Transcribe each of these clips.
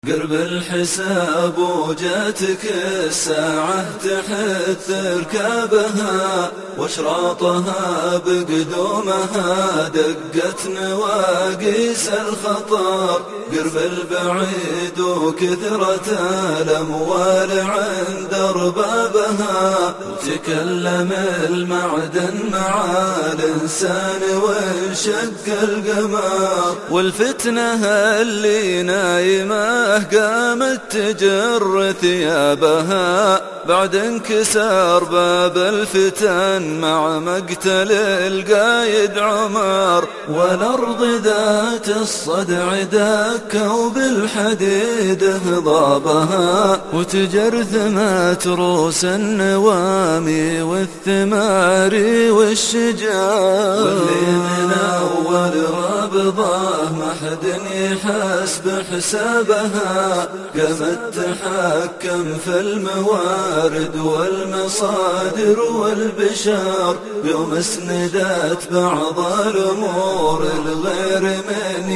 قرب الحساب وجاتك الساعة تحث ركابها واشراطها بقدومها دقت نواقيس الخطر. قرب البعيد وكثرة الأموال عند أربابها وتكلم المعدن مع الإنسان وانشق القمر. والفتنة اللي نايمة قامت تجر ثيابها بعد انكسار باب الفتن مع مقتل القايد عمر. والأرض ذات الصدع دكوا بالحديد هضابها وتجرثمت رؤوس النوامي والثمار والشجار. واللي من أول رابضة ما حد يحسب حسابها قامت تحكم في الموارد والمصادر والبشار. يوم اسندت بعض الأمور الغير من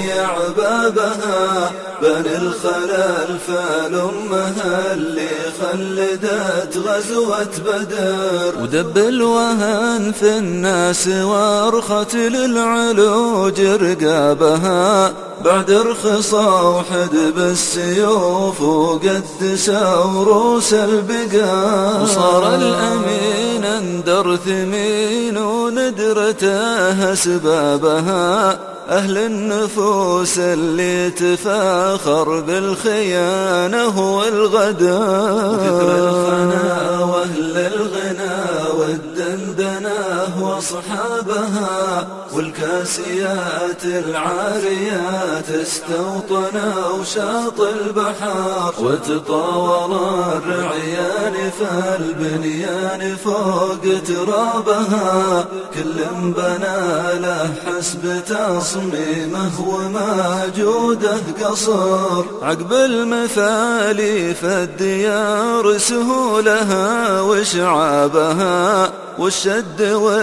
يعبابها بان الخلل فالأمها اللي خلدت غزوة بدر. ودب الوهن في الناس وارخت للعلوج رقابها بعد رخصة وحد بالسيوف وقدسوا روس البقار. وصار الأمين اندر ثمين وندرته أسبابها أهل النفوس اللي تفاخر بالخيانة والغدر. وكثر الخنا وأهل الغنى والدندنة وأصحابها والكاسيات العاريات استوطنوا شاط البحر. وتطاول الرعيان فالبنيان فوق ترابها كل بنى له حسب تصميمه وما جوده قصر. عقب المفاليف الديار سهولها وشعابها والشد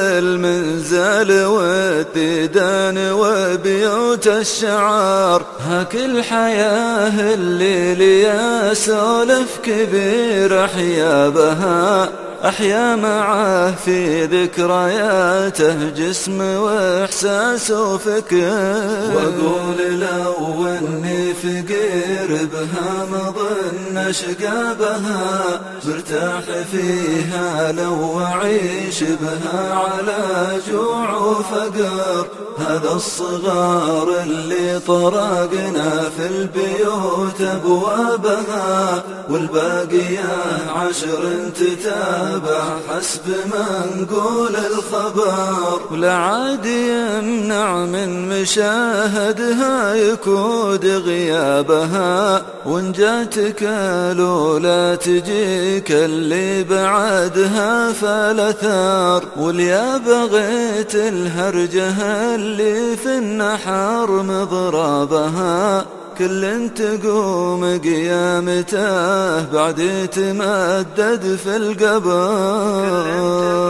والمنزل والديدان وبيوت الشعار. هاك الحياة اللي ليا سولف كبير أحيابها أحيا معه في ذكرياته جسم وإحساس وفكر. وأقول لو أني فقير بها مظن شقابها مرتاح فيها لو أعيش بها على جوع وفقر. هذا الصغار اللي طرقنا في البيوت أبوابها والباقية عشر تتابع حسب ما نقول الخبر. ولا عاد يمنع من مشاهدها يكود غيابها وإن جاتك الأولى تجيك اللي بعدها فالأثار. واليا بغيت الهرجة اللي في النحر مضرابها كل تقوم قيامته بعد يتمدد في القبر.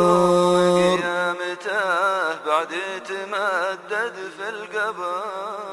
بعد يتمدد في القبر.